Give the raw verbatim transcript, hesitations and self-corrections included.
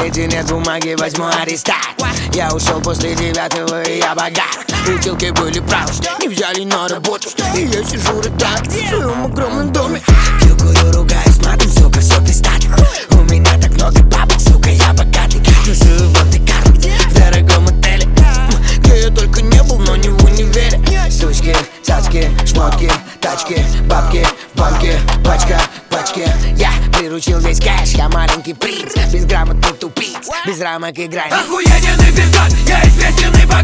туалете нет бумаги, возьму арестат. Я ушел после девятого, и я богат. Училки были правы, не взяли на работу, и я сижу рыдаю в своем огромном доме. Пью, курю, ругаюсь матом, сука, все пиздато. У меня так много бабок, сука, я богатый. Тусую в Монте-Карло, в дорогом отеле, где я только не был, но не в универе. Сучки, цацки, шмотки, тачки, бабки, в банке, пачка, пачки. Я приручил весь кэш, я маленький принц, безграмотный тупиц, без рамок играй. Охуенный пиздат, я известен и богат.